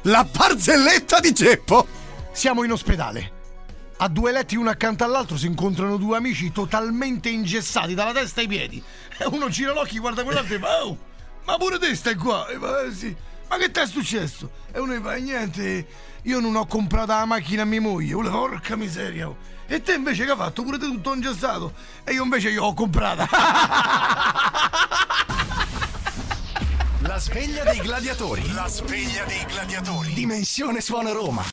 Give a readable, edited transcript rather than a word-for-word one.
la barzelletta di Geppo. Siamo in ospedale. A due letti uno accanto all'altro si incontrano due amici totalmente ingessati dalla testa ai piedi. E uno gira l'occhio, guarda quell'altro e fa: oh, ma pure te stai qua? E fa: sì. Ma che ti è successo? E uno fa: niente, io non ho comprato la macchina a mia moglie. Uno fa: porca miseria. E te invece che hai fatto? Pure te tutto ingessato. E io invece io ho comprata. La sveglia dei gladiatori. La sveglia dei gladiatori. Dimensione Suona Roma.